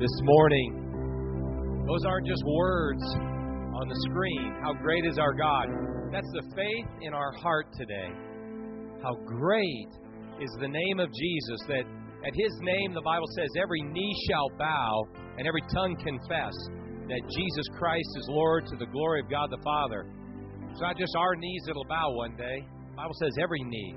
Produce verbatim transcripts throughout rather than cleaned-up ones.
this morning. Those aren't just words on the screen. How great is our God? That's the faith in our heart today. How great is the name of Jesus, that at His name, the Bible says, every knee shall bow and every tongue confess that Jesus Christ is Lord, to the glory of God the Father. It's not just our knees that'll bow one day. The Bible says every knee.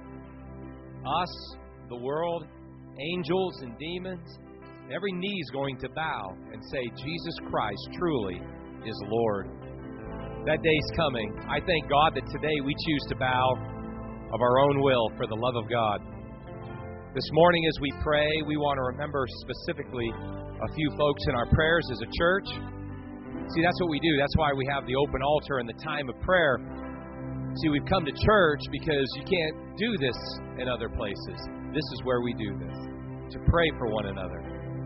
Us, the world, angels and demons, every knee is going to bow and say, Jesus Christ truly is Lord. That day's coming. I thank God that today we choose to bow of our own will for the love of God. This morning as we pray, we want to remember specifically a few folks in our prayers as a church. See, that's what we do. That's why we have the open altar and the time of prayer. See, we've come to church because you can't do this in other places. This is where we do this, to pray for one another.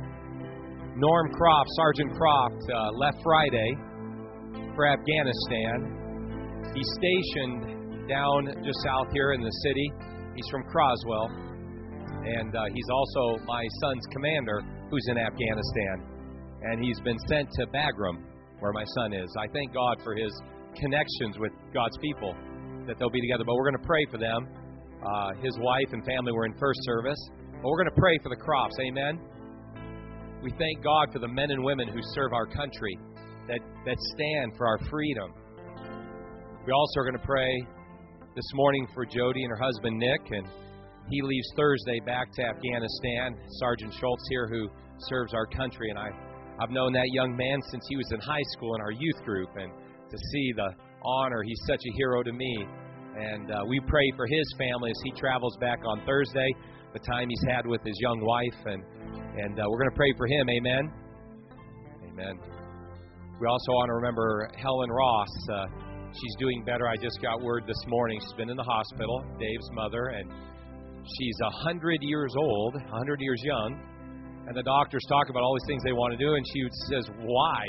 Norm Croft, Sergeant Croft, uh, left Friday for Afghanistan. He's stationed down just south here in the city. He's from Croswell. And uh, he's also my son's commander, who's in Afghanistan. And he's been sent to Bagram, where my son is. I thank God for his connections with God's people, that they'll be together. But we're going to pray for them. Uh, his wife and family were in first service. But we're going to pray for the Crofts. Amen? We thank God for the men and women who serve our country, that, that stand for our freedom. We also are going to pray this morning for Jody and her husband, Nick, and he leaves Thursday back to Afghanistan. Sergeant Schultz here, who serves our country, and I, I've known that young man since he was in high school in our youth group, and to see the honor, he's such a hero to me. And uh, we pray for his family as he travels back on Thursday, the time he's had with his young wife, and, and uh, we're going to pray for him. Amen? Amen. We also want to remember Helen Ross. Uh, she's doing better. I just got word this morning. She's been in the hospital, Dave's mother, and she's one hundred years old, one hundred years young, and the doctors talk about all these things they want to do, and she says, why?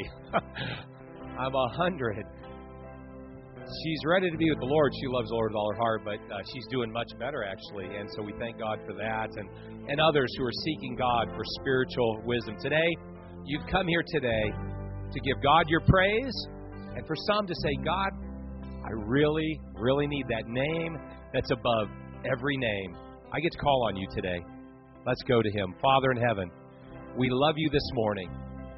I'm one hundred. She's ready to be with the Lord. She loves the Lord with all her heart, but uh, she's doing much better, actually, and so we thank God for that, and, and others who are seeking God for spiritual wisdom. Today, you've come here today to give God your praise, and for some to say, God, I really, really need that name that's above every name. I get to call on you today. Let's go to Him. Father in heaven, we love you this morning.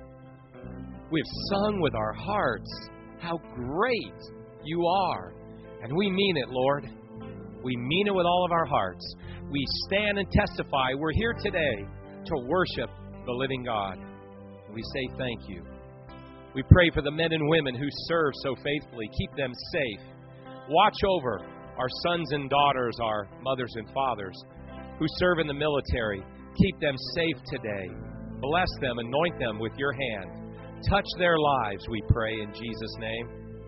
We have sung with our hearts how great you are. And we mean it, Lord. We mean it with all of our hearts. We stand and testify. We're here today to worship the living God. And we say thank you. We pray for the men and women who serve so faithfully. Keep them safe. Watch over our sons and daughters, our mothers and fathers who serve in the military. Keep them safe today. Bless them, anoint them with your hand. Touch their lives, we pray in Jesus' name.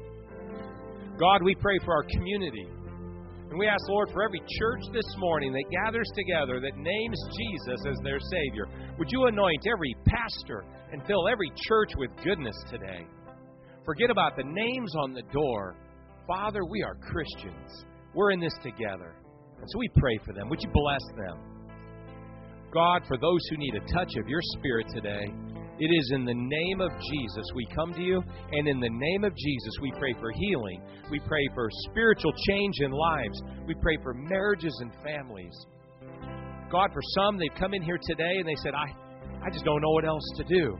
God, we pray for our community. And we ask, Lord, for every church this morning that gathers together, that names Jesus as their Savior. Would you anoint every pastor and fill every church with goodness today? Forget about the names on the door. Father, we are Christians. We're in this together. And so we pray for them. Would you bless them? God, for those who need a touch of your Spirit today, it is in the name of Jesus we come to you, and in the name of Jesus we pray for healing. We pray for spiritual change in lives. We pray for marriages and families. God, for some, they've come in here today and they said, I, I just don't know what else to do.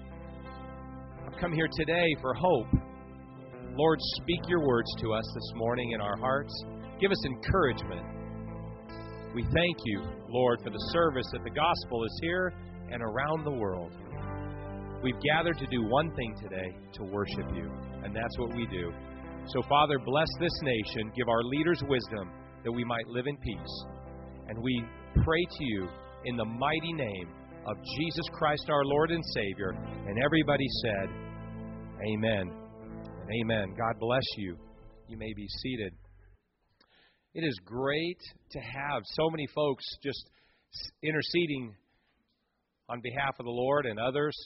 I've come here today for hope. Lord, speak your words to us this morning in our hearts. Give us encouragement. We thank you, Lord, for the service that the gospel is here and around the world. We've gathered to do one thing today, to worship you, and that's what we do. So, Father, bless this nation. Give our leaders wisdom that we might live in peace. And we pray to you in the mighty name of Jesus Christ, our Lord and Savior. And everybody said, amen and amen. God bless you. You may be seated. It is great to have so many folks just interceding on behalf of the Lord and others.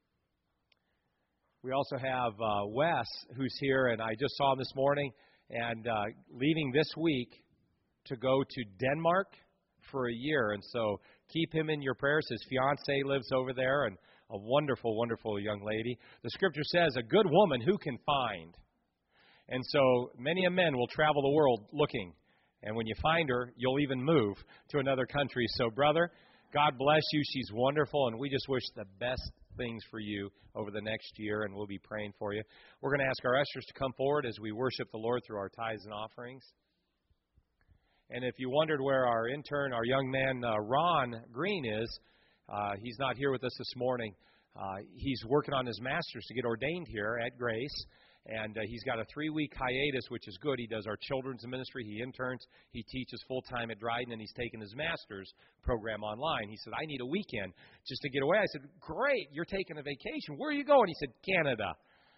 We also have uh, Wes, who's here, and I just saw him this morning, and uh, leaving this week to go to Denmark for a year. And so keep him in your prayers. His fiancée lives over there, and a wonderful, wonderful young lady. The Scripture says, a good woman who can find? And so many a men will travel the world looking. And when you find her, you'll even move to another country. So, brother, God bless you. She's wonderful, and we just wish the best things for you over the next year, and we'll be praying for you. We're going to ask our ushers to come forward as we worship the Lord through our tithes and offerings. And if you wondered where our intern, our young man, uh, Ron Green is, uh, he's not here with us this morning. Uh, he's working on his master's to get ordained here at Grace. And uh, he's got a three-week hiatus, which is good. He does our children's ministry. He interns. He teaches full-time at Dryden, and he's taken his master's program online. He said, I need a weekend just to get away. I said, great, you're taking a vacation. Where are you going? He said, Canada.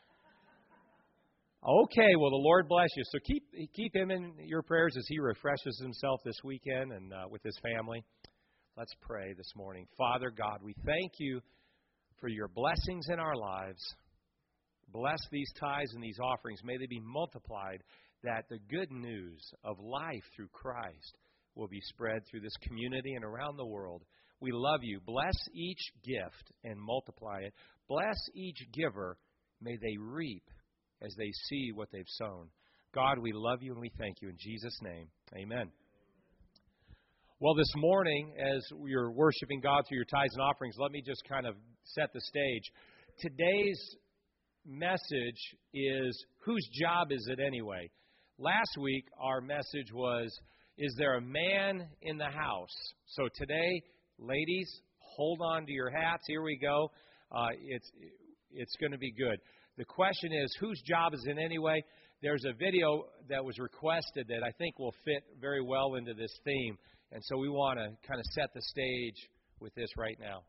Okay, well, the Lord bless you. So keep keep him in your prayers as he refreshes himself this weekend and uh, with his family. Let's pray this morning. Father God, we thank you for your blessings in our lives. Bless these tithes and these offerings. May they be multiplied, that the good news of life through Christ will be spread through this community and around the world. We love you. Bless each gift and multiply it. Bless each giver. May they reap as they see what they've sown. God, we love you and we thank you. In Jesus' name, amen. Well, this morning, as you're worshiping God through your tithes and offerings, let me just kind of set the stage. Today's message is, whose job is it anyway? Last week, our message was, is there a man in the house? So today, ladies, hold on to your hats. Here we go. Uh, it's it's going to be good. The question is, whose job is it anyway? There's a video that was requested that I think will fit very well into this theme. And so we want to kind of set the stage with this right now.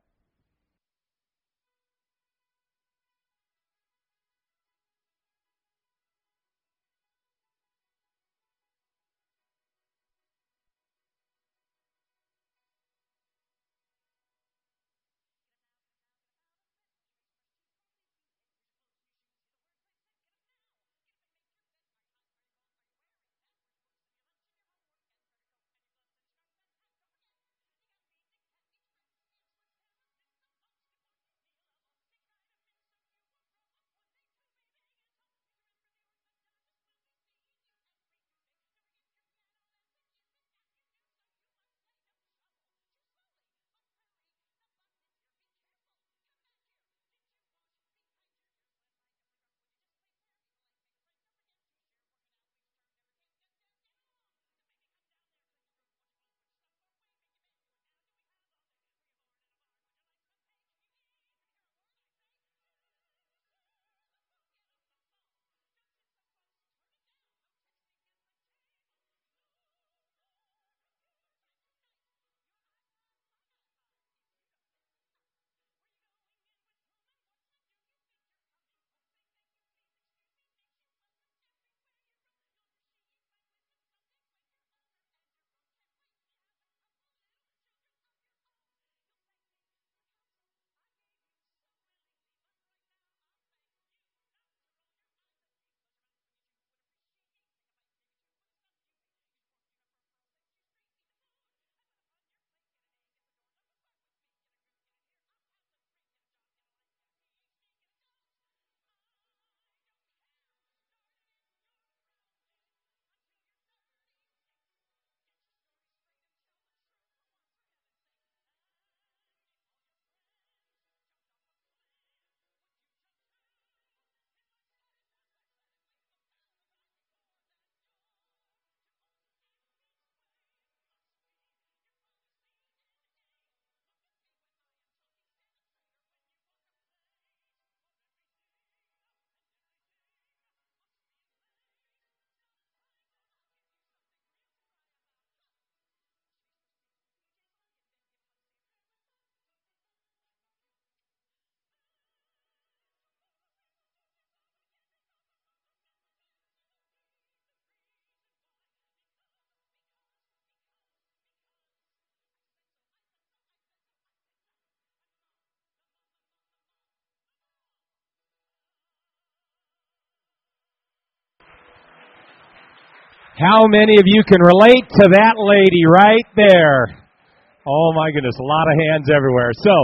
How many of you can relate to that lady right there? Oh, my goodness, a lot of hands everywhere. So,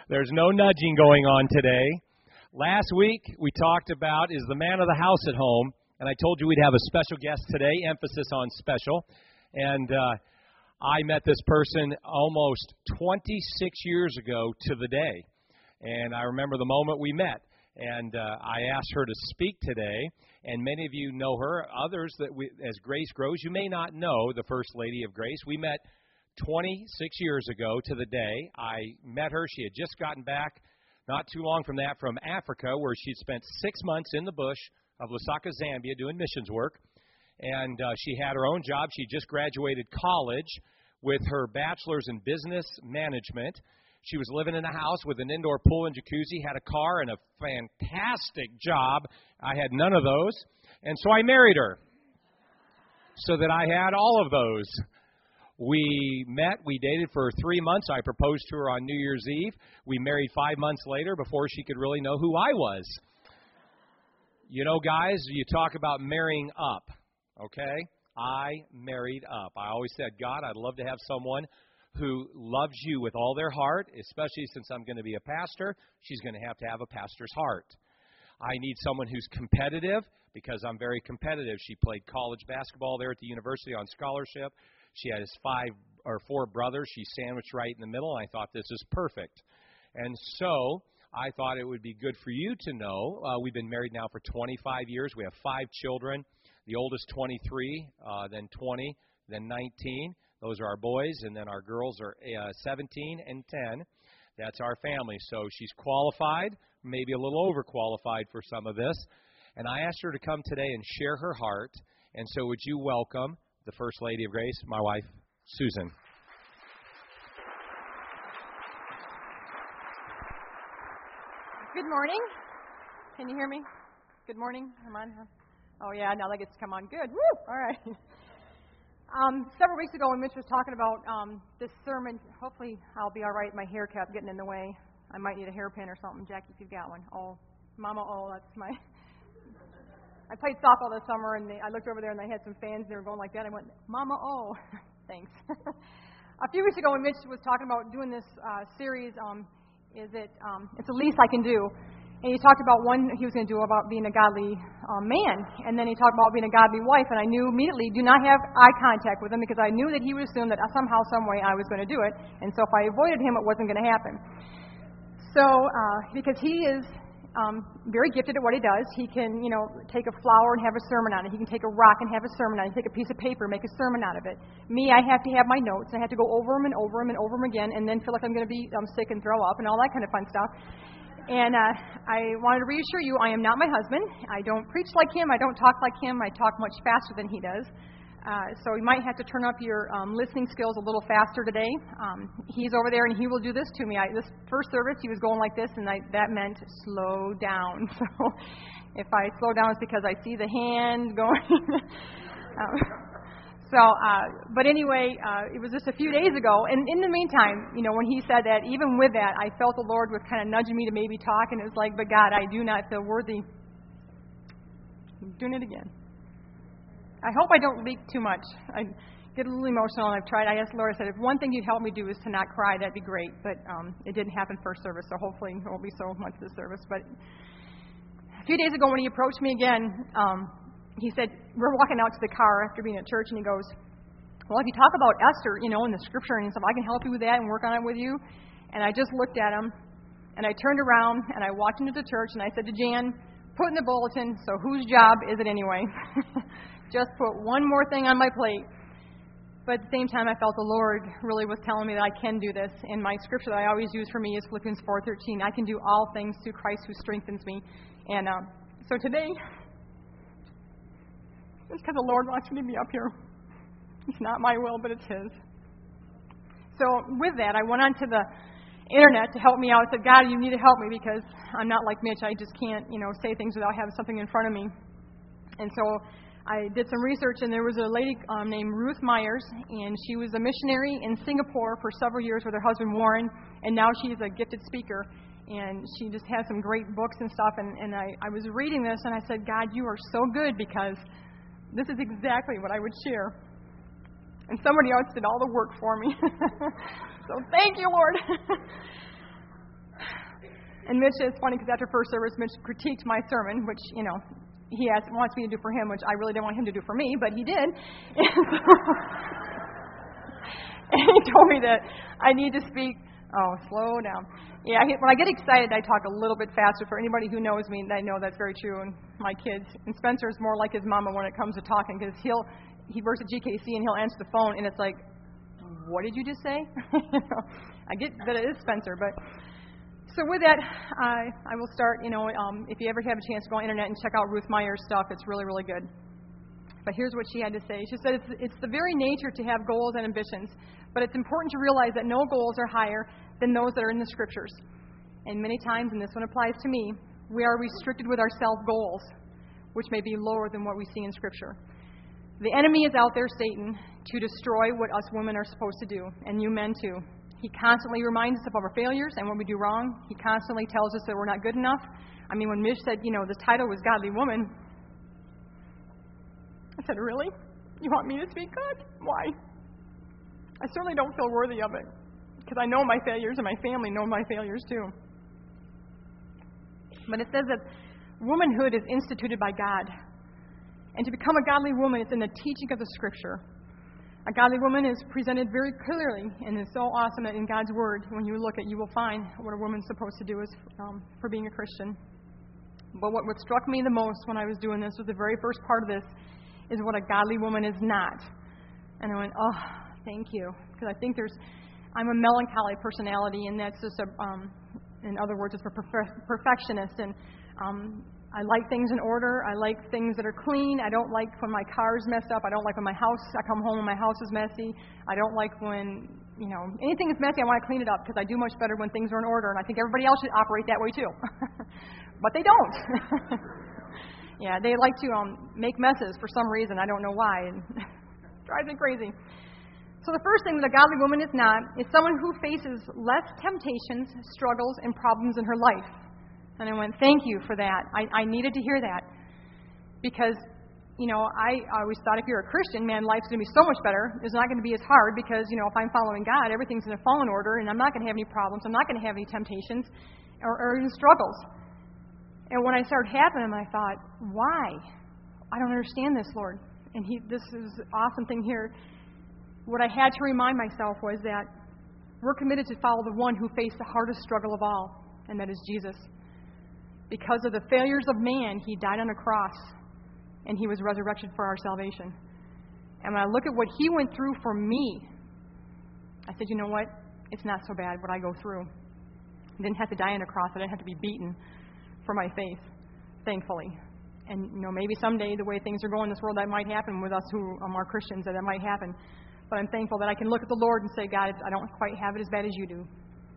There's no nudging going on today. Last week, we talked about is the man of the house at home, and I told you we'd have a special guest today, emphasis on special. And uh, I met this person almost twenty-six years ago to the day, and I remember the moment we met. And uh, I asked her to speak today, and many of you know her. Others, that we, as Grace grows, you may not know the First Lady of Grace. We met twenty-six years ago to the day. I met her. She had just gotten back not too long from that from Africa, where she'd spent six months in the bush of Lusaka, Zambia, doing missions work. And uh, she had her own job. She just graduated college with her bachelor's in business management. She was living in a house with an indoor pool and jacuzzi, had a car, and a fantastic job. I had none of those. And so I married her so that I had all of those. We met, we dated for three months. I proposed to her on New Year's Eve. We married five months later before she could really know who I was. You know, guys, you talk about marrying up, okay? I married up. I always said, God, I'd love to have someone who loves you with all their heart, especially since I'm going to be a pastor. She's going to have to have a pastor's heart. I need someone who's competitive because I'm very competitive. She played college basketball there at the university on scholarship. She has five or four brothers. She's sandwiched right in the middle, and I thought this is perfect. And so I thought it would be good for you to know. Uh, we've been married now for twenty-five years. We have five children. The oldest twenty-three, uh, then twenty, then nineteen. Those are our boys, and then our girls are uh, seventeen and ten. That's our family. So she's qualified, maybe a little overqualified for some of this. And I asked her to come today and share her heart. And so would you welcome the First Lady of Grace, my wife, Susan. Good morning. Can you hear me? Good morning. Am I on? Oh, yeah, now that gets to come on. Good. Woo! All right. Um, several weeks ago when Mitch was talking about um, this sermon, hopefully I'll be all right. My hair kept getting in the way. I might need a hairpin or something. Jackie, if you've got one. Oh, Mama, oh, that's my... I played softball this summer, and they, I looked over there, and they had some fans. They were going like that. I went, Mama, oh. Thanks. A few weeks ago when Mitch was talking about doing this uh, series, um, is it, um, it's the least I can do. And he talked about one he was going to do about being a godly um, man. And then he talked about being a godly wife. And I knew immediately, do not have eye contact with him, because I knew that he would assume that somehow, some way, I was going to do it. And so if I avoided him, it wasn't going to happen. So, uh, because he is um, very gifted at what he does. He can, you know, take a flower and have a sermon on it. He can take a rock and have a sermon on it. Take a piece of paper, make a sermon out of it. Me, I have to have my notes. I have to go over them and over them and over them again, and then feel like I'm going to be um, sick and throw up and all that kind of fun stuff. And uh, I wanted to reassure you, I am not my husband. I don't preach like him. I don't talk like him. I talk much faster than he does. Uh, so you might have to turn up your um, listening skills a little faster today. Um, he's over there, and he will do this to me. I, this first service, he was going like this, and I, that meant slow down. So if I slow down, it's because I see the hand going. um, so, uh, but anyway, uh, it was just a few days ago. And in the meantime, you know, when he said that, even with that, I felt the Lord was kind of nudging me to maybe talk, and it was like, but God, I do not feel worthy. I'm doing it again. I hope I don't leak too much. I get a little emotional, and I've tried. I asked Laura, I said, if one thing you'd help me do is to not cry, that'd be great. But um, it didn't happen first service, so hopefully it won't be so much this service. But a few days ago when he approached me again, um, he said, we're walking out to the car after being at church, and he goes, well, if you talk about Esther, you know, in the scripture and stuff, I can help you with that and work on it with you. And I just looked at him, and I turned around, and I walked into the church, and I said to Jan, put in the bulletin, so whose job is it anyway? Just put one more thing on my plate. But at the same time, I felt the Lord really was telling me that I can do this. And my scripture that I always use for me is Philippians four thirteen. I can do all things through Christ who strengthens me. And um, so today, it's because the Lord wants me to be up here. It's not my will, but it's His. So with that, I went onto the internet to help me out. I said, God, you need to help me, because I'm not like Mitch. I just can't, you know, say things without having something in front of me. And so I did some research, and there was a lady um, named Ruth Myers, and she was a missionary in Singapore for several years with her husband Warren, and now she's a gifted speaker, and she just has some great books and stuff. And, and I, I was reading this, and I said, God, you are so good, because this is exactly what I would share. And somebody else did all the work for me. So thank you, Lord. And Mitch, is funny because after first service, Mitch critiqued my sermon, which, you know, he asked, wants me to do for him, which I really didn't want him to do for me, but he did. And, so, and he told me that I need to speak. Oh, slow down. Yeah, when I get excited, I talk a little bit faster. For anybody who knows me, they know that's very true. And my kids, and Spencer's more like his mama when it comes to talking, because he'll he works at G K C and he'll answer the phone, and it's like, what did you just say? you know, I get that it is Spencer, but so with that, I I will start. You know, um, if you ever have a chance to go on the internet and check out Ruth Meyer's stuff, it's really really good. But here's what she had to say. She said, it's, it's the very nature to have goals and ambitions, but it's important to realize that no goals are higher than those that are in the Scriptures. And many times, and this one applies to me, we are restricted with our self-goals, which may be lower than what we see in Scripture. The enemy is out there, Satan, to destroy what us women are supposed to do, and you men too. He constantly reminds us of our failures and what we do wrong. He constantly tells us that we're not good enough. I mean, when Mish said, you know, the title was Godly Woman, I said, really? You want me to speak God? Why? I certainly don't feel worthy of it, because I know my failures and my family know my failures too. But it says that womanhood is instituted by God. And to become a godly woman, it's in the teaching of the Scripture. A godly woman is presented very clearly, and it's so awesome that in God's Word, when you look at, you will find what a woman's supposed to do is um, for being a Christian. But what, what struck me the most when I was doing this was the very first part of this is what a godly woman is not. And I went, oh, thank you. Because I think there's, I'm a melancholy personality, and that's just a, um, in other words, it's a perfe- perfectionist. And um, I like things in order. I like things that are clean. I don't like when my car's messed up. I don't like when my house, I come home and my house is messy. I don't like when, you know, anything is messy, I want to clean it up, because I do much better when things are in order. And I think everybody else should operate that way too. But they don't. Yeah, they like to um, make messes for some reason. I don't know why. And it drives me crazy. So the first thing that a godly woman is not is someone who faces less temptations, struggles, and problems in her life. And I went, thank you for that. I, I needed to hear that. Because, you know, I, I always thought if you're a Christian, man, life's going to be so much better. It's not going to be as hard because, you know, if I'm following God, everything's going to fall in order, and I'm not going to have any problems. I'm not going to have any temptations or, or even struggles. And when I started having them, I thought, why? I don't understand this, Lord. And he, this is an awesome thing here. What I had to remind myself was that we're committed to follow the one who faced the hardest struggle of all, and that is Jesus. Because of the failures of man, he died on a cross, and he was resurrected for our salvation. And when I look at what he went through for me, I said, you know what? It's not so bad what I go through. I didn't have to die on a cross. I didn't have to be beaten for my faith, thankfully. And, you know, maybe someday the way things are going in this world, that might happen with us who um, are Christians, that that might happen. But I'm thankful that I can look at the Lord and say, God, I don't quite have it as bad as you do.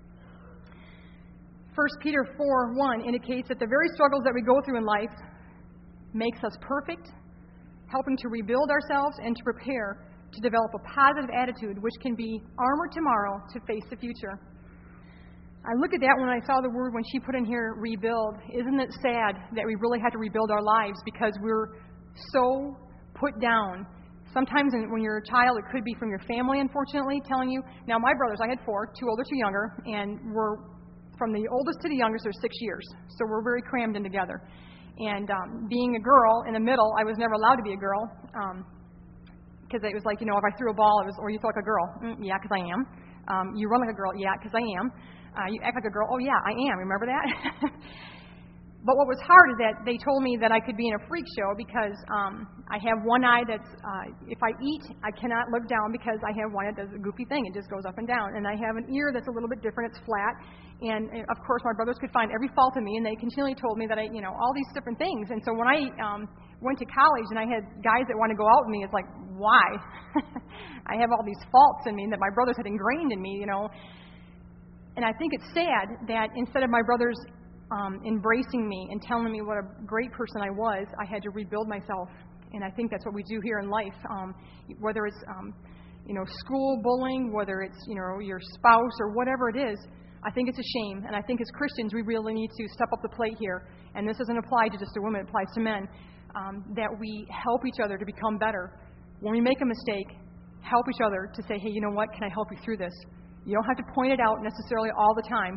First Peter four one indicates that the very struggles that we go through in life makes us perfect, helping to rebuild ourselves and to prepare to develop a positive attitude, which can be armor tomorrow to face the future. I look at that when I saw the word, when she put in here, rebuild. Isn't it sad that we really had to rebuild our lives because we're so put down? Sometimes when you're a child, it could be from your family, unfortunately, telling you. Now, my brothers, I had four, two older, two younger, and we're from the oldest to the youngest, there's six years. So we're very crammed in together. And um, being a girl in the middle, I was never allowed to be a girl because um, it was like, you know, if I threw a ball, it was, or you throw like a girl. Mm, yeah, because I am. Um, you run like a girl. Yeah, because I am. Uh, you act like a girl. Oh, yeah, I am. Remember that? But what was hard is that they told me that I could be in a freak show because um, I have one eye that's, uh, if I eat, I cannot look down because I have one that does a goofy thing. It just goes up and down. And I have an ear that's a little bit different. It's flat. And, of course, my brothers could find every fault in me, and they continually told me that I, you know, all these different things. And so when I um, went to college and I had guys that want to go out with me, it's like, why? I have all these faults in me that my brothers had ingrained in me, you know. And I think it's sad that instead of my brothers Um, embracing me and telling me what a great person I was, I had to rebuild myself. And I think that's what we do here in life. Um, whether it's, um, you know, school bullying, whether it's, you know, your spouse or whatever it is, I think it's a shame. And I think as Christians, we really need to step up the plate here. And this doesn't apply to just a woman, it applies to men. Um, that we help each other to become better. When we make a mistake, help each other to say, hey, you know what, can I help you through this? You don't have to point it out necessarily all the time.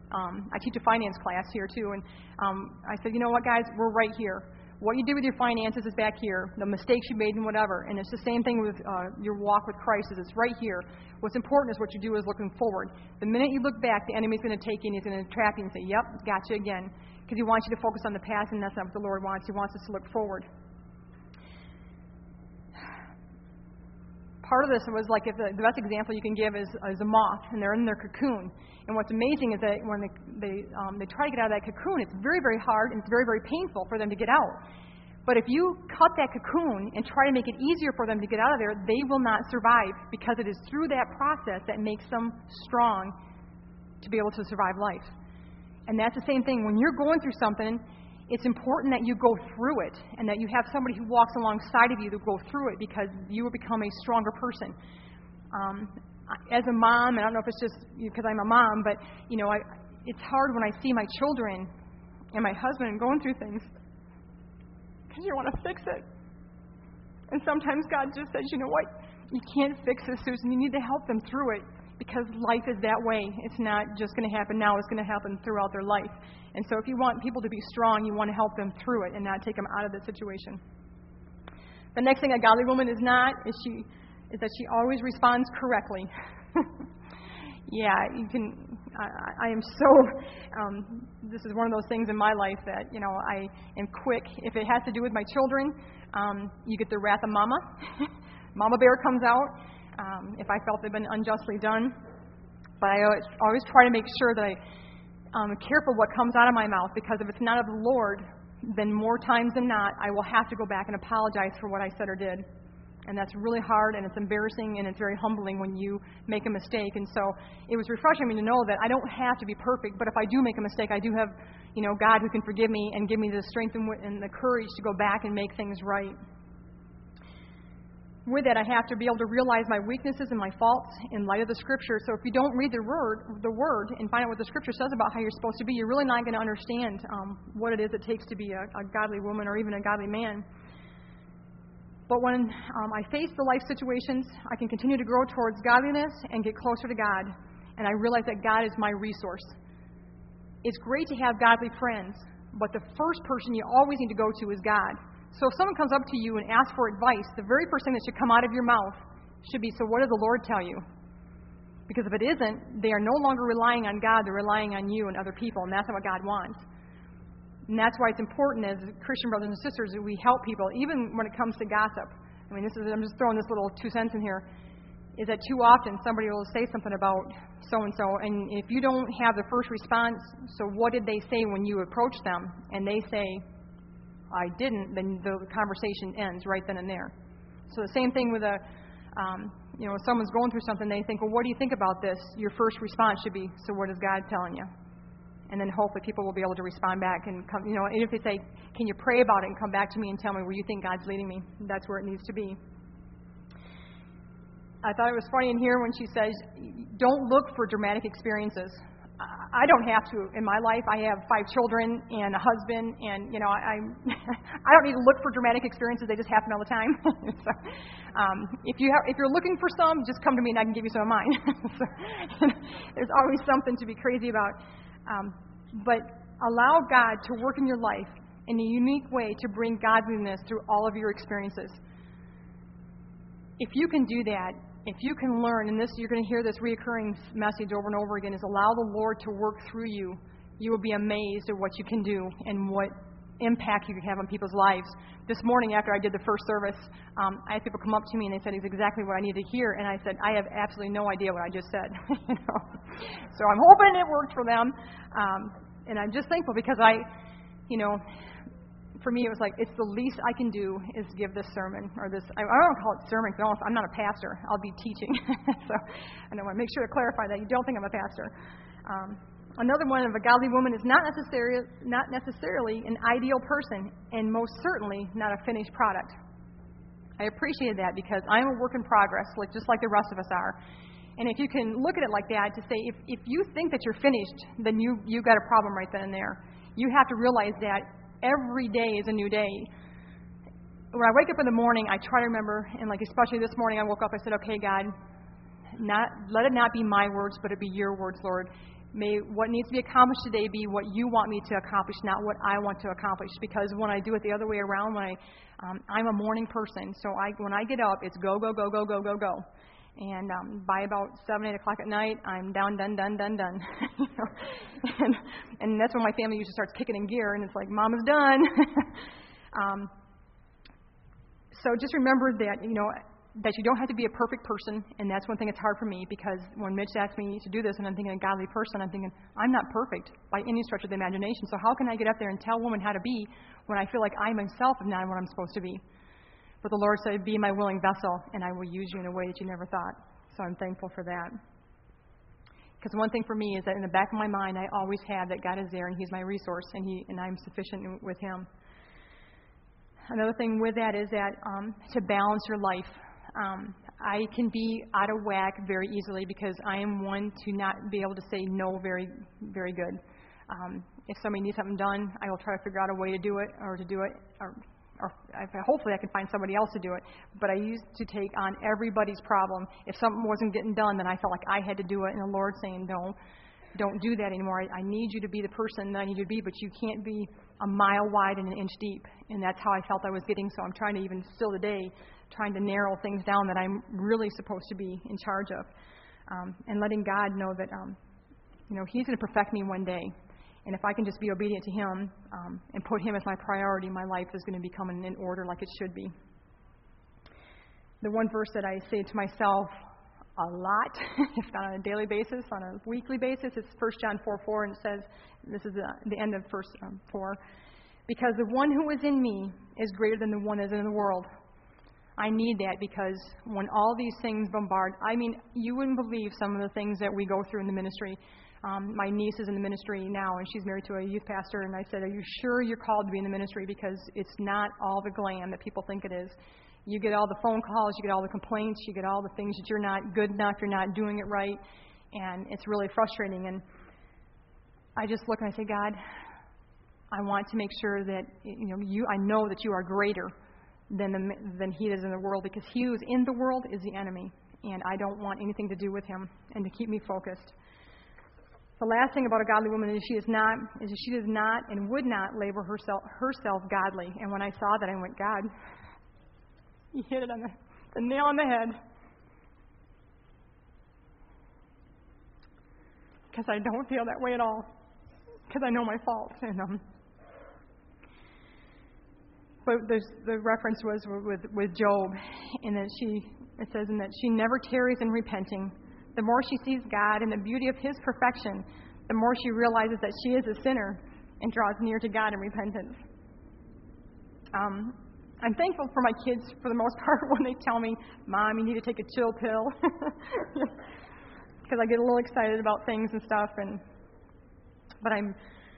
Um, I teach a finance class here, too, and um, I said, you know what, guys, we're right here. What you do with your finances is back here, the mistakes you made and whatever. And it's the same thing with uh, your walk with Christ, is it's right here. What's important is what you do is looking forward. The minute you look back, the enemy's going to take you and he's going to trap you and say, yep, got you again. Because he wants you to focus on the past, and that's not what the Lord wants. He wants us to look forward. Part of this was like, if the, the best example you can give is, is a moth, and they're in their cocoon. And what's amazing is that when they they, um, they try to get out of that cocoon, it's very, very hard, and it's very, very painful for them to get out. But if you cut that cocoon and try to make it easier for them to get out of there, they will not survive, because it is through that process that makes them strong to be able to survive life. And that's the same thing. When you're going through something, it's important that you go through it and that you have somebody who walks alongside of you to go through it, because you will become a stronger person. Um, as a mom, and I don't know if it's just because I'm a mom, but, you know, I, it's hard when I see my children and my husband going through things, because you want to fix it. And sometimes God just says, you know what, you can't fix this, Susan. You need to help them through it, because life is that way. It's not just going to happen now. It's going to happen throughout their life. And so if you want people to be strong, you want to help them through it and not take them out of the situation. The next thing a godly woman is not is she is that she always responds correctly. Yeah, you can. I, I am so. Um, this is one of those things in my life that, you know, I am quick. If it has to do with my children, um, you get the wrath of Mama. Mama Bear comes out. Um, if I felt they've been unjustly done, but I always, always try to make sure that I am um, careful what comes out of my mouth, because if it's not of the Lord, then more times than not, I will have to go back and apologize for what I said or did. And that's really hard, and it's embarrassing, and it's very humbling when you make a mistake. And so it was refreshing me to know that I don't have to be perfect, but if I do make a mistake, I do have, you know, God who can forgive me and give me the strength and, and the courage to go back and make things right. With that, I have to be able to realize my weaknesses and my faults in light of the Scripture. So if you don't read the word, the word and find out what the Scripture says about how you're supposed to be, you're really not going to understand um, what it is it takes to be a, a godly woman or even a godly man. But when um, I face the life situations, I can continue to grow towards godliness and get closer to God. And I realize that God is my resource. It's great to have godly friends, but the first person you always need to go to is God. So if someone comes up to you and asks for advice, the very first thing that should come out of your mouth should be, so what did the Lord tell you? Because if it isn't, they are no longer relying on God, they're relying on you and other people, and that's not what God wants. And that's why it's important as Christian brothers and sisters that we help people, even when it comes to gossip. I mean, this is I'm just throwing this little two cents in here, is that too often somebody will say something about so-and-so, and if you don't have the first response, so what did they say when you approach them, and they say, I didn't, then the conversation ends right then and there. So the same thing with a, um, you know, if someone's going through something, they think, well, what do you think about this? Your first response should be, so what is God telling you? And then hopefully people will be able to respond back and come, you know, and if they say, can you pray about it and come back to me and tell me where you think God's leading me? That's where it needs to be. I thought it was funny in here when she says, don't look for dramatic experiences. I don't have to in my life. I have five children and a husband, and you know I I don't need to look for dramatic experiences. They just happen all the time. so, um, if you have, if you're looking for some, just come to me and I can give you some of mine. so, there's always something to be crazy about, um, but allow God to work in your life in a unique way to bring godliness through all of your experiences. If you can do that. If you can learn, and this you're going to hear this reoccurring message over and over again, is allow the Lord to work through you. You will be amazed at what you can do and what impact you can have on people's lives. This morning after I did the first service, um, I had people come up to me and they said, it's exactly what I need to hear. And I said, I have absolutely no idea what I just said. you know? So I'm hoping it worked for them. Um, and I'm just thankful because I, you know, for me, it was like, it's the least I can do is give this sermon, or this, I, I don't want to call it sermon, because I'm not a pastor. I'll be teaching. so I want to make sure to clarify that you don't think I'm a pastor. Um, another one of a godly woman is not necessarily, not necessarily an ideal person, and most certainly not a finished product. I appreciated that because I'm a work in progress, like just like the rest of us are. And if you can look at it like that, to say, if, if you think that you're finished, then you, you've got a problem right then and there. You have to realize that every day is a new day. When I wake up in the morning, I try to remember, and like especially this morning, I woke up, I said, okay, God, not let it not be my words, but it be your words, Lord. May what needs to be accomplished today be what you want me to accomplish, not what I want to accomplish. Because when I do it the other way around, when I, um, I'm a morning person, so I, when I get up, it's go, go, go, go, go, go, go. And um, by about seven, eight o'clock at night, I'm down, done, done, done, done. you know? and, and that's when my family usually starts kicking in gear, and it's like, Mom is done. um, so just remember that, you know, that you don't have to be a perfect person, and that's one thing that's hard for me, because when Mitch asked me to do this, and I'm thinking a godly person, I'm thinking, I'm not perfect by any stretch of the imagination, so how can I get up there and tell women how to be when I feel like I myself am not what I'm supposed to be? But the Lord said, be my willing vessel, and I will use you in a way that you never thought. So I'm thankful for that. Because one thing for me is that in the back of my mind, I always have that God is there, and He's my resource, and He and I'm sufficient with Him. Another thing with that is that um, to balance your life. Um, I can be out of whack very easily because I am one to not be able to say no very, very good. Um, if somebody needs something done, I will try to figure out a way to do it, or to do it, or Or hopefully I can find somebody else to do it. But I used to take on everybody's problem. If something wasn't getting done, then I felt like I had to do it. And the Lord saying, no, don't do that anymore. I, I need you to be the person that I need you to be, but you can't be a mile wide and an inch deep. And that's how I felt I was getting. So I'm trying to, even still today, trying to narrow things down that I'm really supposed to be in charge of. Um, and letting God know that, um, you know, He's going to perfect me one day. And if I can just be obedient to Him um, and put Him as my priority, my life is going to become in order like it should be. The one verse that I say to myself a lot, if not on a daily basis, on a weekly basis, is First John four four, and it says, this is the, the end of verse um, four, because the one who is in me is greater than the one that is in the world. I need that, because when all these things bombard, I mean, you wouldn't believe some of the things that we go through in the ministry. Um, my niece is in the ministry now, and she's married to a youth pastor, and I said, are you sure you're called to be in the ministry? Because it's not all the glam that people think it is. You get all the phone calls, you get all the complaints, you get all the things that you're not good enough, you're not doing it right, and it's really frustrating. And I just look and I say, God, I want to make sure that, you know, you, I know that you are greater than the, than he is in the world, because he who is in the world is the enemy, and I don't want anything to do with him, and to keep me focused. The last thing about a godly woman is she is not is she does not and would not label herself herself godly. And when I saw that, I went, God, you hit it on the, the nail on the head. Because I don't feel that way at all. Because I know my faults. And um, but there's, the reference was with with Job, and that she it says in that she never tarries in repenting. The more she sees God and the beauty of His perfection, the more she realizes that she is a sinner and draws near to God in repentance. Um, I'm thankful for my kids, for the most part, when they tell me, Mom, you need to take a chill pill. Because I get a little excited about things and stuff. And But I'm,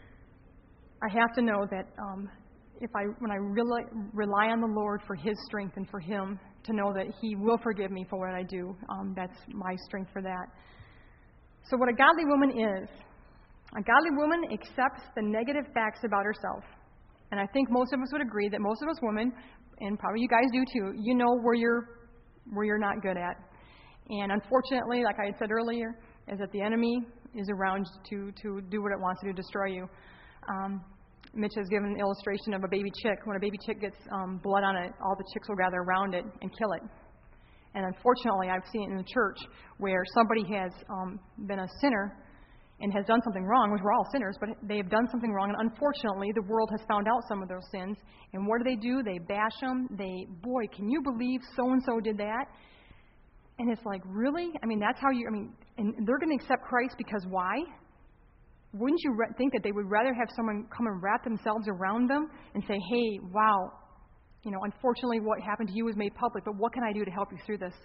I have to know that um, if I, when I rely, rely on the Lord for His strength and for Him, to know that He will forgive me for what I do. Um, that's my strength for that. So what a godly woman is, a godly woman accepts the negative facts about herself. And I think most of us would agree that most of us women, and probably you guys do too, you know where you're where you're not good at. And unfortunately, like I had said earlier, is that the enemy is around to, to do what it wants to do, destroy you. Um, Mitch has given an illustration of a baby chick. When a baby chick gets um, blood on it, all the chicks will gather around it and kill it. And unfortunately, I've seen it in the church where somebody has um, been a sinner and has done something wrong, which we're all sinners, but they have done something wrong. And unfortunately, the world has found out some of those sins. And what do they do? They bash them. They, boy, can you believe so-and-so did that? And it's like, really? I mean, that's how you, I mean, and they're going to accept Christ because why? Wouldn't you re- think that they would rather have someone come and wrap themselves around them and say, hey, wow, you know, unfortunately what happened to you was made public, but what can I do to help you through this?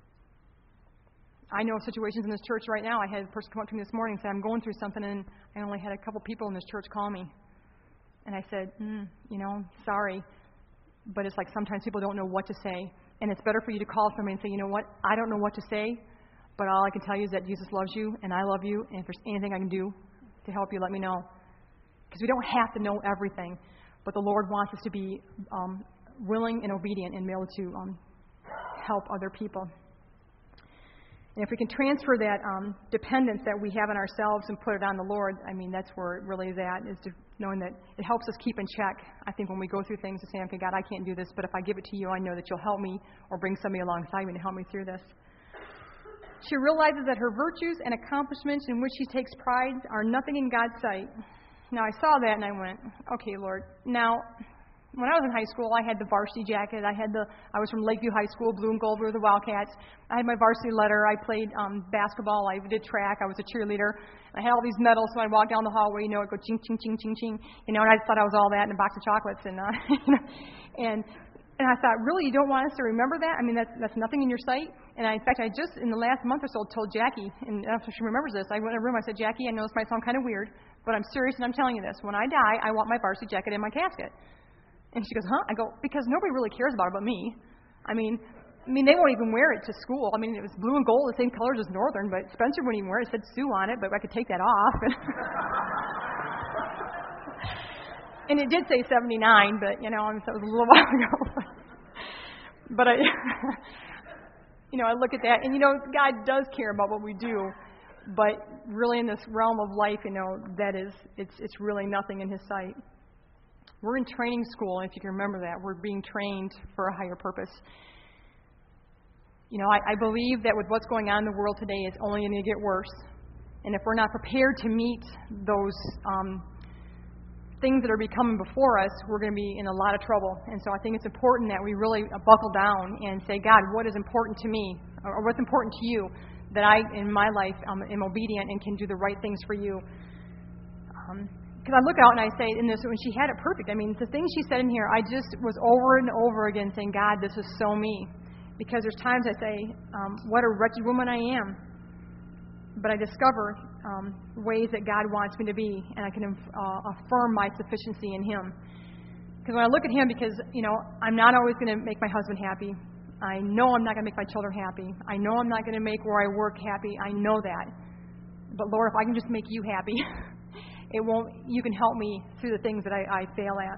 I know situations in this church right now. I had a person come up to me this morning and say, I'm going through something, and I only had a couple people in this church call me. And I said, mm, you know, sorry, but it's like sometimes people don't know what to say. And it's better for you to call somebody and say, you know what, I don't know what to say, but all I can tell you is that Jesus loves you, and I love you, and if there's anything I can do to help you, let me know. Because we don't have to know everything, but the Lord wants us to be um, willing and obedient and be able to um, help other people. And if we can transfer that um, dependence that we have on ourselves and put it on the Lord, I mean, that's where it really is at, is to knowing that it helps us keep in check. I think when we go through things and say, okay, God, I can't do this, but if I give it to you, I know that you'll help me or bring somebody alongside me to help me through this. She realizes that her virtues and accomplishments in which she takes pride are nothing in God's sight. Now, I saw that and I went, okay, Lord. Now, when I was in high school, I had the varsity jacket. I had the. I was from Lakeview High School, blue and gold were the Wildcats. I had my varsity letter. I played um, basketball. I did track. I was a cheerleader. I had all these medals. So I'd walk down the hallway, you know, it'd go ching, ching, ching, ching, ching. You know, and I just thought I was all that in a box of chocolates. And uh, you know, and and I thought, really, you don't want us to remember that? I mean, that's that's nothing in your sight. And I, in fact, I just in the last month or so told Jackie, and I don't know if she remembers this. I went in a room. I said, Jackie, I know this might sound kind of weird, but I'm serious, and I'm telling you this. When I die, I want my varsity jacket in my casket. And she goes, huh? I go, because nobody really cares about it but me. I mean, I mean, they won't even wear it to school. I mean, it was blue and gold, the same colors as Northern, but Spencer wouldn't even wear it. It said Sue on it, but I could take that off. And it did say seventy-nine, but, you know, I mean, that was a little while ago. But I, you know, I look at that, and, you know, God does care about what we do, but really in this realm of life, you know, that is, it's it's really nothing in His sight. We're in training school, and if you can remember that, we're being trained for a higher purpose. You know, I, I believe that with what's going on in the world today, it's only going to get worse. And if we're not prepared to meet those um, things that are becoming before us, we're going to be in a lot of trouble. And so I think it's important that we really buckle down and say, God, what is important to me, or what's important to you, that I, in my life, um, am obedient and can do the right things for you. Um, Because I look out and I say, in this, when she had it perfect, I mean, the things she said in here, I just was over and over again saying, God, this is so me. Because there's times I say, um, what a wretched woman I am. But I discover um, ways that God wants me to be, and I can uh, affirm my sufficiency in Him. Because when I look at Him, because, you know, I'm not always going to make my husband happy. I know I'm not going to make my children happy. I know I'm not going to make where I work happy. I know that. But Lord, if I can just make you happy, it won't. You can help me through the things that I, I fail at.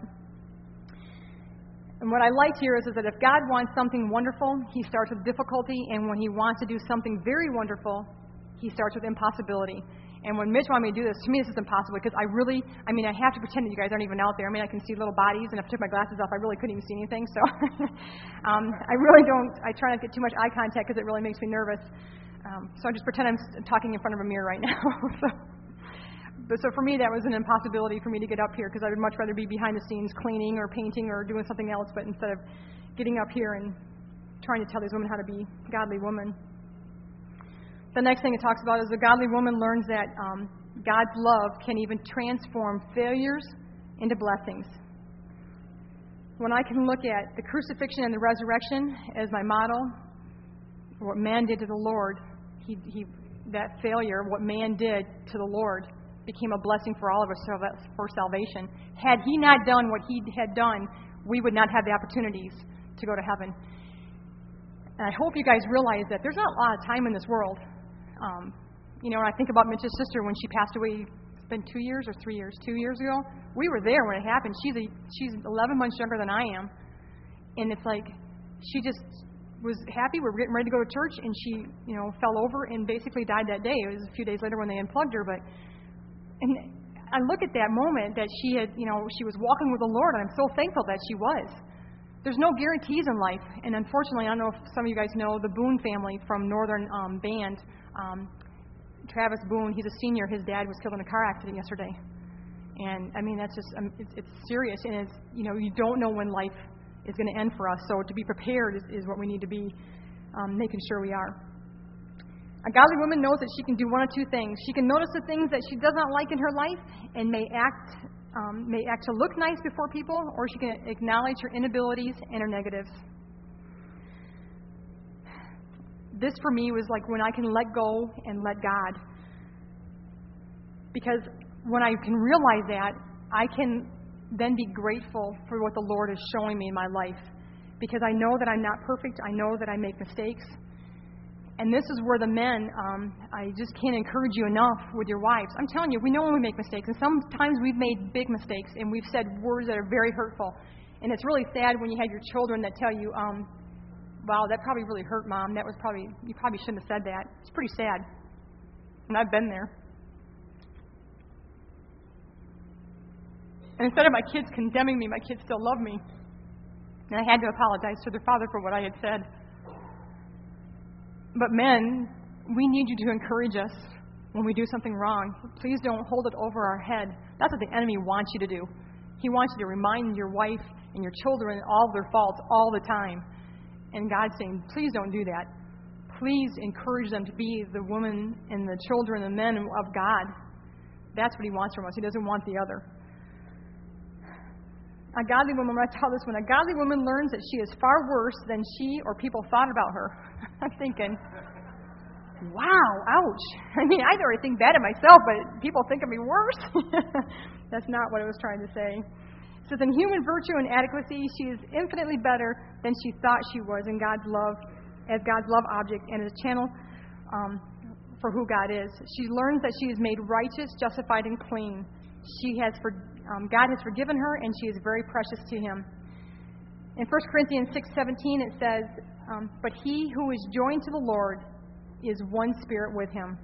And what I liked here is, is that if God wants something wonderful, He starts with difficulty, and when He wants to do something very wonderful, He starts with impossibility. And when Mitch wanted me to do this, to me this is impossible, because I really, I mean, I have to pretend that you guys aren't even out there. I mean, I can see little bodies, and if I took my glasses off, I really couldn't even see anything. So um, I really don't, I try not to get too much eye contact because it really makes me nervous. Um, so I just pretend I'm talking in front of a mirror right now. so. But so for me, that was an impossibility for me to get up here, because I would much rather be behind the scenes cleaning or painting or doing something else, but instead of getting up here and trying to tell these women how to be godly women. The next thing it talks about is a godly woman learns that um, God's love can even transform failures into blessings. When I can look at the crucifixion and the resurrection as my model, what man did to the Lord, he, he, that failure, what man did to the Lord, became a blessing for all of us for salvation. Had He not done what He had done, we would not have the opportunities to go to heaven. And I hope you guys realize that there's not a lot of time in this world. Um, you know, when I think about Mitch's sister when she passed away, it's been two years or three years, two years ago. We were there when it happened. She's a, she's eleven months younger than I am. And it's like, she just was happy. We were getting ready to go to church, and she, you know, fell over and basically died that day. It was a few days later when they unplugged her, but And I look at that moment that she had, you know, she was walking with the Lord, and I'm so thankful that she was. There's no guarantees in life. And unfortunately, I don't know if some of you guys know the Boone family from Northern um, Band. Um, Travis Boone, he's a senior. His dad was killed in a car accident yesterday. And, I mean, that's just, um, it's, it's serious. And, it's, you know, you don't know when life is going to end for us. So to be prepared is, is what we need to be um, making sure we are. A godly woman knows that she can do one of two things. She can notice the things that she does not like in her life and may act um, may act to look nice before people, or she can acknowledge her inabilities and her negatives. This, for me, was like when I can let go and let God. Because when I can realize that, I can then be grateful for what the Lord is showing me in my life. Because I know that I'm not perfect. I know that I make mistakes. And this is where the men, um, I just can't encourage you enough with your wives. I'm telling you, we know when we make mistakes. And sometimes we've made big mistakes, and we've said words that are very hurtful. And it's really sad when you have your children that tell you, um, wow, that probably really hurt, Mom. That was probably, you probably shouldn't have said that. It's pretty sad. And I've been there. And instead of my kids condemning me, my kids still love me. And I had to apologize to their father for what I had said. But men, we need you to encourage us when we do something wrong. Please don't hold it over our head. That's what the enemy wants you to do. He wants you to remind your wife and your children all of their faults all the time. And God's saying, please don't do that. Please encourage them to be the woman and the children and men of God. That's what He wants from us. He doesn't want the other. A godly woman, when I tell this, when a godly woman learns that she is far worse than she or people thought about her, I'm thinking, wow, ouch. I mean, I already think bad of myself, but people think of me worse. That's not what I was trying to say. It says, in human virtue and adequacy, she is infinitely better than she thought she was in God's love, as God's love object and as a channel um, for who God is. She learns that she is made righteous, justified, and clean. She has for, um, God has forgiven her, and she is very precious to Him. In First Corinthians six seventeen, it says, um, but he who is joined to the Lord is one spirit with Him.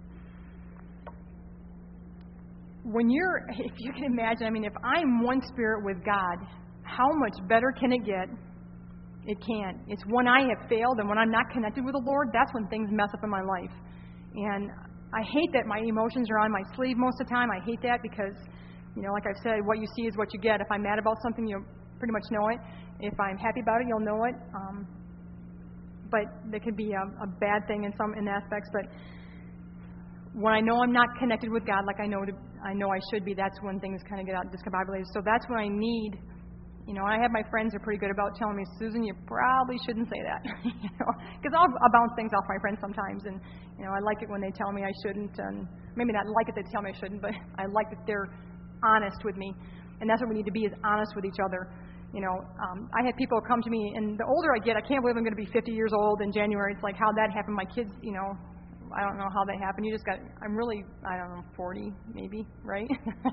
When you're, if you can imagine, I mean, if I'm one spirit with God, how much better can it get? It can't. It's when I have failed and when I'm not connected with the Lord, that's when things mess up in my life. And I hate that my emotions are on my sleeve most of the time. I hate that because, you know, like I've said, what you see is what you get. If I'm mad about something, you'll pretty much know it. If I'm happy about it, you'll know it. Um, but there could be a, a bad thing in some in aspects. But when I know I'm not connected with God like I know to, I know I should be, that's when things kind of get out discombobulated. So that's when I need, you know, I have my friends who are pretty good about telling me, Susan, you probably shouldn't say that, you know, because I'll, I'll bounce things off my friends sometimes, and you know, I like it when they tell me I shouldn't, and maybe not like it they tell me I shouldn't, but I like that they're honest with me, and that's what we need to be, is honest with each other. You know, um, I had people come to me, and the older I get, I can't believe I'm going to be fifty years old in January. It's like how that happened. My kids, you know, I don't know how that happened. You just got, I'm really, I don't know, forty maybe, right?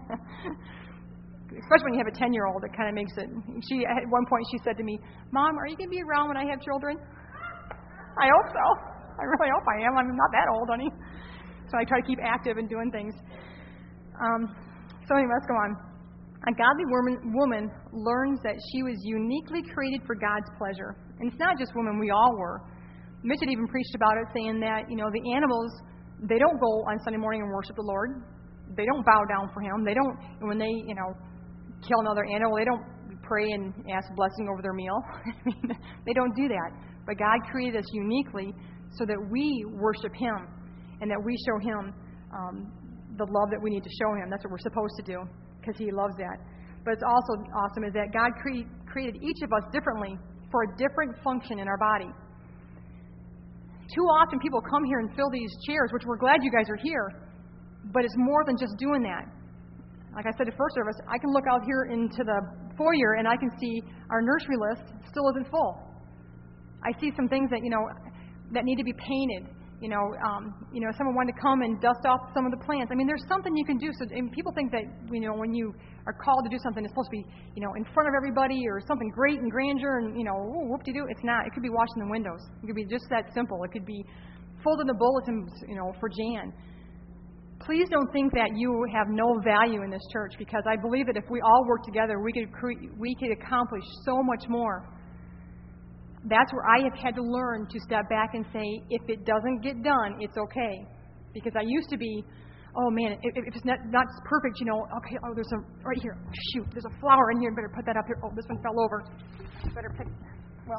Especially when you have a ten-year-old, it kind of makes it. She at one point she said to me, "Mom, are you going to be around when I have children?" I hope so. I really hope I am. I'm not that old, honey. So I try to keep active and doing things. Um, so anyway, let's go on. A godly woman, woman learns that she was uniquely created for God's pleasure. And it's not just women, we all were. Mitch had even preached about it, saying that, you know, the animals, they don't go on Sunday morning and worship the Lord. They don't bow down for Him. They don't, when they, you know, kill another animal, they don't pray and ask blessing over their meal. I mean, they don't do that. But God created us uniquely so that we worship Him and that we show Him um, the love that we need to show Him. That's what we're supposed to do, because He loves that. But it's also awesome is that God cre- created each of us differently for a different function in our body. Too often people come here and fill these chairs, which we're glad you guys are here, but it's more than just doing that. Like I said at first service, I can look out here into the foyer and I can see our nursery list still isn't full. I see some things that, you know, that need to be painted. You know, um, you know, someone wanted to come and dust off some of the plants. I mean, there's something you can do. So and people think that, you know, when you are called to do something, it's supposed to be, you know, in front of everybody or something great and grandeur and, you know, ooh, whoop-de-doo. It's not. It could be washing the windows. It could be just that simple. It could be folding the bulletins, you know, for Jan. Please don't think that you have no value in this church, because I believe that if we all work together, we could cre- we could accomplish so much more. That's where I have had to learn to step back and say, if it doesn't get done, it's okay. Because I used to be, oh man, if, if it's not, not perfect, you know, okay, oh, there's a, right here, shoot, there's a flower in here, better put that up here. Oh, this one fell over. Better pick, well.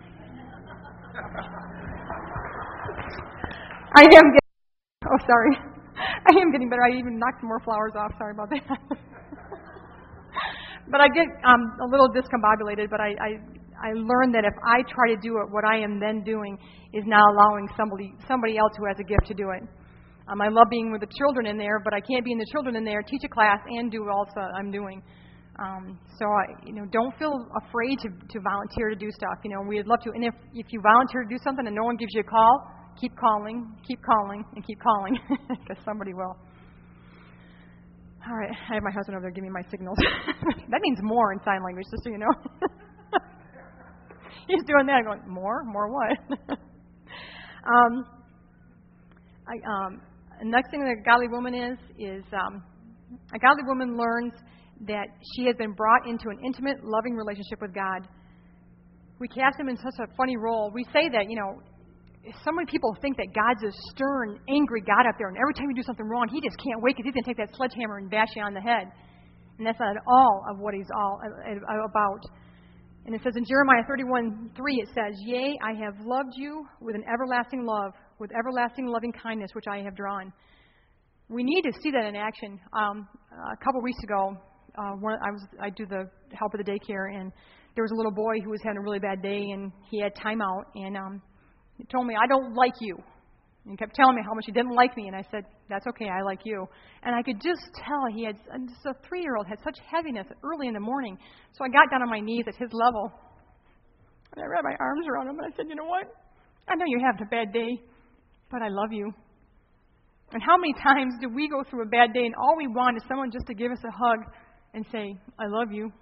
I am getting, oh, sorry. I am getting better. I even knocked some more flowers off. Sorry about that. But I get um, a little discombobulated, but I, I I learned that if I try to do it, what I am then doing is now allowing somebody somebody else who has a gift to do it. Um, I love being with the children in there, but I can't be in the children in there, teach a class, and do what also I'm doing. Um, so, I, you know, don't feel afraid to, to volunteer to do stuff. You know, we'd love to. And if, if you volunteer to do something and no one gives you a call, keep calling, keep calling, and keep calling, because somebody will. All right, I have my husband over there giving me my signals. That means more in sign language, just so you know. He's doing that. I'm going, more? More what? um, I, um, the next thing that a godly woman is, is um, a godly woman learns that she has been brought into an intimate, loving relationship with God. We cast him in such a funny role. We say that, you know, so many people think that God's a stern, angry God up there, and every time you do something wrong, he just can't wait because he's going to take that sledgehammer and bash you on the head. And that's not at all of what he's all about. And it says in Jeremiah thirty-one three, it says, Yea, I have loved you with an everlasting love, with everlasting loving kindness, which I have drawn. We need to see that in action. Um, a couple weeks ago, uh, one, I was I do the help at the daycare, and there was a little boy who was having a really bad day, and he had time out, and um, he told me, I don't like you. And he kept telling me how much he didn't like me, and I said, that's okay, I like you. And I could just tell he had, just a three-year-old had such heaviness early in the morning. So I got down on my knees at his level, and I wrapped my arms around him, and I said, you know what? I know you're having a bad day, but I love you. And how many times do we go through a bad day, and all we want is someone just to give us a hug and say, I love you?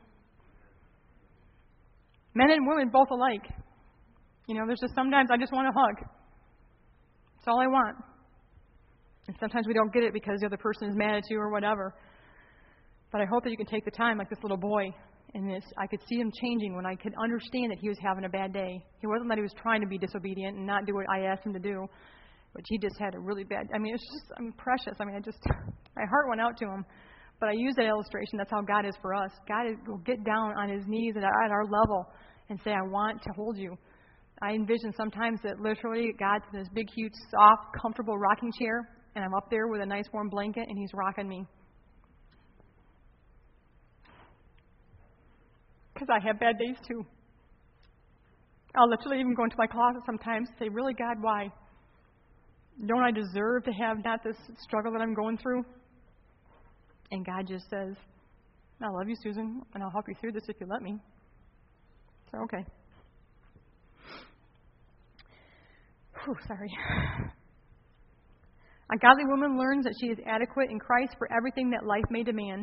Men and women both alike. You know, there's just sometimes I just want a hug. That's all I want. And sometimes we don't get it because the other person is mad at you or whatever. But I hope that you can take the time, like this little boy. And this, I could see him changing when I could understand that he was having a bad day. It wasn't that he was trying to be disobedient and not do what I asked him to do, but he just had a really bad. I mean, it's just I mean, precious. I mean, I just my heart went out to him. But I use that illustration. That's how God is for us. God is, will get down on his knees at our, at our level and say, I want to hold you. I envision sometimes that literally God's in this big, huge, soft, comfortable rocking chair, and I'm up there with a nice warm blanket, and he's rocking me. Because I have bad days too. I'll literally even go into my closet sometimes and say, really, God, why? Don't I deserve to have not this struggle that I'm going through? And God just says, I love you, Susan, and I'll help you through this if you let me. So, okay. Whew, sorry. A godly woman learns that she is adequate in Christ for everything that life may demand.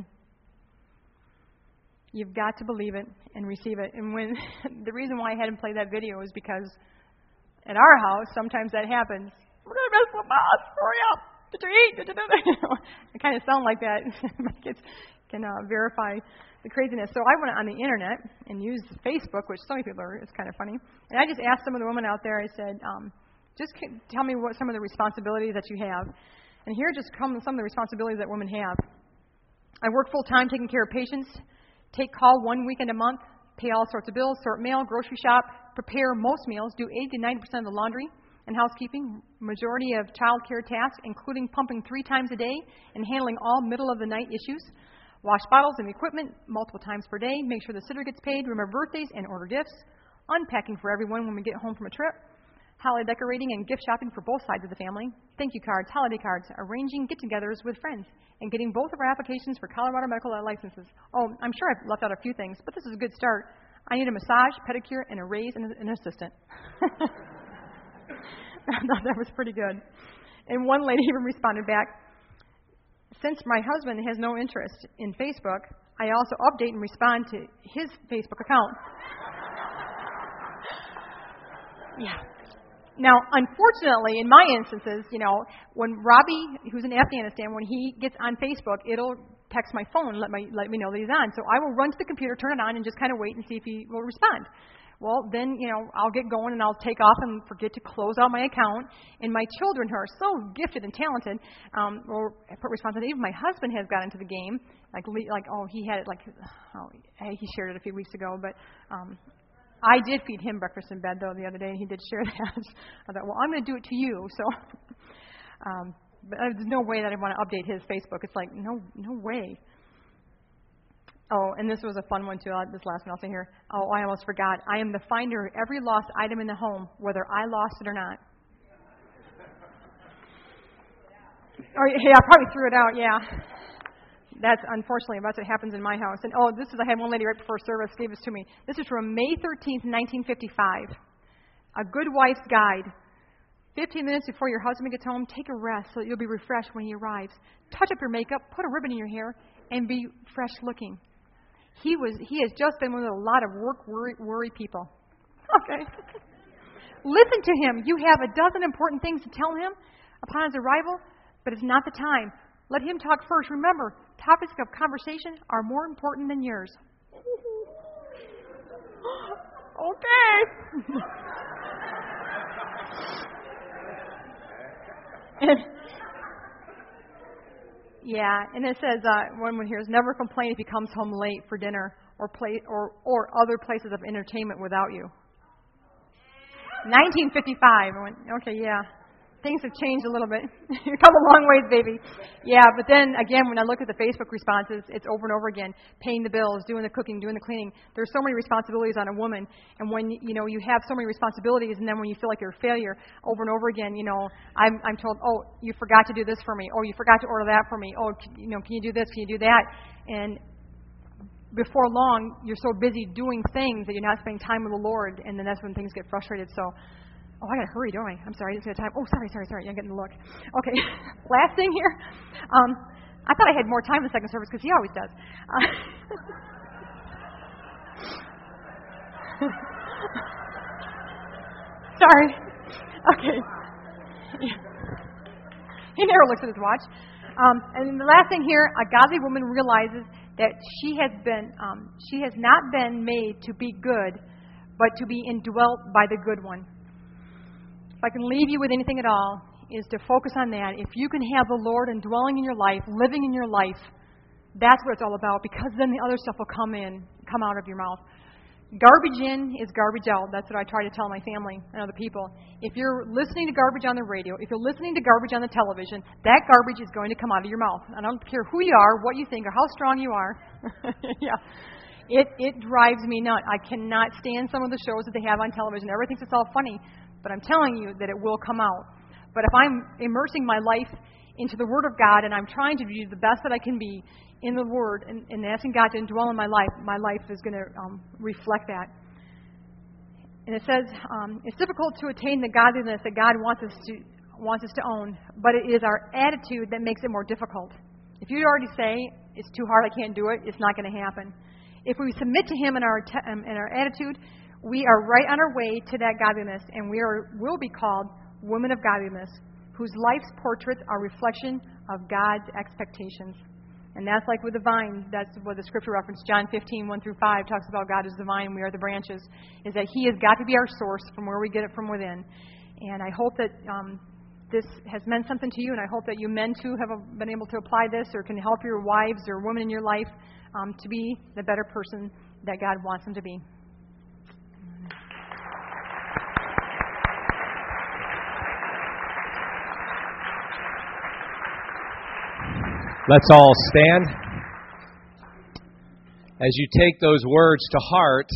You've got to believe it and receive it. And when the reason why I had him play that video is because at our house, sometimes that happens. We're going to miss the bus. Hurry up. Did you eat? Did you do that? You know, I kind of sound like that. My kids can uh, verify the craziness. So I went on the internet and used Facebook, which some people are, it's kind of funny. And I just asked some of the women out there, I said, um, just tell me what some of the responsibilities that you have. And here just come some of the responsibilities that women have. I work full-time taking care of patients, take call one weekend a month, pay all sorts of bills, sort mail, grocery shop, prepare most meals, do eighty to ninety percent of the laundry and housekeeping, majority of child care tasks, including pumping three times a day and handling all middle-of-the-night issues, wash bottles and equipment multiple times per day, make sure the sitter gets paid, remember birthdays and order gifts, unpacking for everyone when we get home from a trip, holiday decorating and gift shopping for both sides of the family, thank you cards, holiday cards, arranging get-togethers with friends, and getting both of our applications for Colorado medical licenses. Oh, I'm sure I've left out a few things, but this is a good start. I need a massage, pedicure, and a raise and an assistant. I thought that was pretty good. And one lady even responded back, since my husband has no interest in Facebook, I also update and respond to his Facebook account. Yeah. Now, unfortunately, in my instances, you know, when Robbie, who's in Afghanistan, when he gets on Facebook, it'll text my phone and let, my, let me know that he's on. So I will run to the computer, turn it on, and just kind of wait and see if he will respond. Well, then, you know, I'll get going and I'll take off and forget to close out my account. And my children, who are so gifted and talented, um, will put responsibility. Even my husband has got into the game. Like, like oh, he had it, like, oh, he shared it a few weeks ago, but um, I did feed him breakfast in bed, though, the other day, and he did share that. I thought, well, I'm going to do it to you. So, um, but there's no way that I want to update his Facebook. It's like, no, no way. Oh, and this was a fun one, too. Uh, this last one I'll say here. Oh, I almost forgot. I am the finder of every lost item in the home, whether I lost it or not. Oh, yeah, I probably threw it out, yeah. That's, unfortunately, that's what happens in my house. And, oh, this is, I had one lady right before service gave this to me. This is from May thirteenth, nineteen fifty-five. A Good Wife's Guide. fifteen minutes before your husband gets home, take a rest so that you'll be refreshed when he arrives. Touch up your makeup, put a ribbon in your hair, and be fresh looking. He was. He has just been with a lot of work, worry, worry people. Okay. Listen to him. You have a dozen important things to tell him upon his arrival, but it's not the time. Let him talk first. Remember, topics of conversation are more important than yours. Okay. and, yeah, and it says uh, one one here is never complain if he comes home late for dinner or play or or other places of entertainment without you. nineteen fifty-five. I went, okay, yeah. Things have changed a little bit. You've come a long ways, baby. Yeah, but then again, when I look at the Facebook responses, it's over and over again. Paying the bills, doing the cooking, doing the cleaning. There's so many responsibilities on a woman. And when, you know, you have so many responsibilities and then when you feel like you're a failure, over and over again, you know, I'm, I'm told, oh, you forgot to do this for me. Oh, you forgot to order that for me. Oh, you know, can you do this? Can you do that? And before long, you're so busy doing things that you're not spending time with the Lord, and then that's when things get frustrated. So, oh, I got to hurry, don't I? I'm sorry, I just got time. Oh, sorry, sorry, sorry. I'm getting the look. Okay, last thing here. Um, I thought I had more time in the second service because he always does. Uh, sorry. Okay. He never looks at his watch. Um, and then the last thing here, a godly woman realizes that she has been, um, she has not been made to be good, but to be indwelt by the good one. If I can leave you with anything at all, is to focus on that. If you can have the Lord indwelling in your life, living in your life, that's what it's all about, because then the other stuff will come in, come out of your mouth. Garbage in is garbage out. That's what I try to tell my family and other people. If you're listening to garbage on the radio, if you're listening to garbage on the television, that garbage is going to come out of your mouth. I don't care who you are, what you think, or how strong you are. yeah. It it drives me nuts. I cannot stand some of the shows that they have on television. Everybody thinks it's all funny, but I'm telling you that it will come out. But if I'm immersing my life into the Word of God and I'm trying to do the best that I can be in the Word and, and asking God to indwell in my life, my life is going to um, reflect that. And it says um, it's difficult to attain the godliness that God wants us to wants us to own, but it is our attitude that makes it more difficult. If you already say it's too hard, I can't do it, it's not going to happen. If we submit to Him in our te- um, in our attitude, we are right on our way to that godliness, and we are will be called women of godliness, whose life's portraits are reflection of God's expectations. And that's like with the vine. That's what the scripture reference, John fifteen, one through five, talks about God is the vine, we are the branches, is that He has got to be our source from where we get it from within. And I hope that um, this has meant something to you, and I hope that you men too have been able to apply this or can help your wives or women in your life um, to be the better person that God wants them to be. Let's all stand. As you take those words to heart,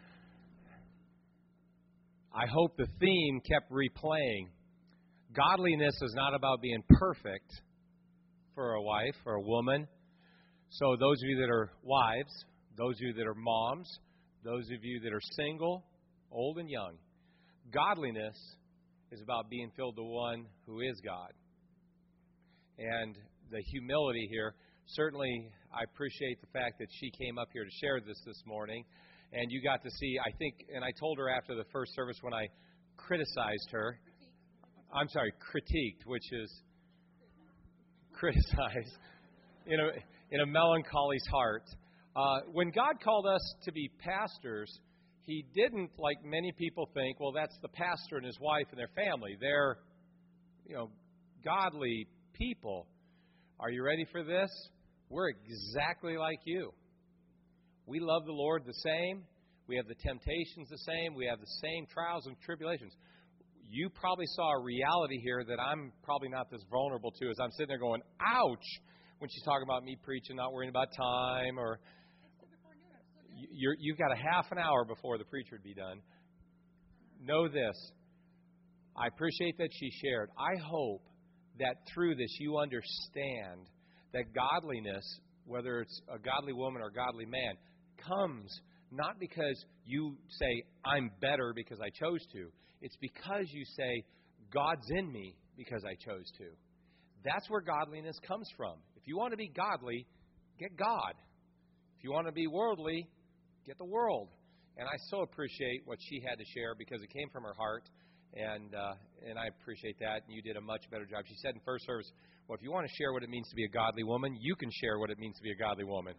I hope the theme kept replaying. Godliness is not about being perfect for a wife or a woman. So those of you that are wives, those of you that are moms, those of you that are single, old and young, godliness is about being filled to one who is God. And the humility here, certainly I appreciate the fact that she came up here to share this this morning, and you got to see, I think, and I told her after the first service when I criticized her, I'm sorry, critiqued, which is criticized, in a, in a melancholy's heart. Uh, when God called us to be pastors, He didn't, like many people think, well, that's the pastor and his wife and their family. They're, you know, godly people. Are you ready for this? We're exactly like you. We love the Lord the same. We have the temptations the same. We have the same trials and tribulations. You probably saw a reality here that I'm probably not this vulnerable to as I'm sitting there going, ouch, when she's talking about me preaching, not worrying about time, or you're, you've got a half an hour before the preacher would be done. Know this. I appreciate that she shared. I hope that through this you understand that godliness, whether it's a godly woman or a godly man, comes not because you say, I'm better because I chose to. It's because you say, God's in me because I chose to. That's where godliness comes from. If you want to be godly, get God. If you want to be worldly, get the world. And I so appreciate what she had to share because it came from her heart, and uh, and I appreciate that. And you did a much better job. She said in first service, well, if you want to share what it means to be a godly woman, you can share what it means to be a godly woman.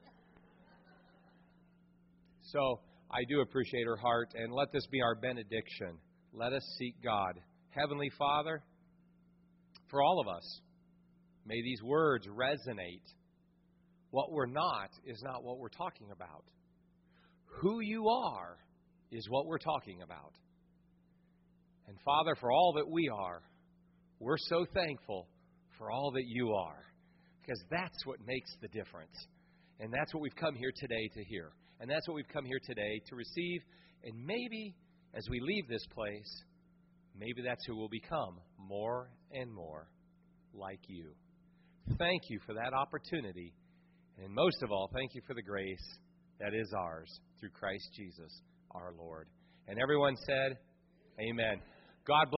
So I do appreciate her heart, and let this be our benediction. Let us seek God. Heavenly Father, for all of us, may these words resonate. What we're not is not what we're talking about. Who you are is what we're talking about. And Father, for all that we are, we're so thankful for all that you are, because that's what makes the difference. And that's what we've come here today to hear. And that's what we've come here today to receive. And maybe as we leave this place, maybe that's who we'll become, more and more like you. Thank you for that opportunity. And most of all, thank you for the grace that is ours through Christ Jesus, our Lord. And everyone said, amen. God bless.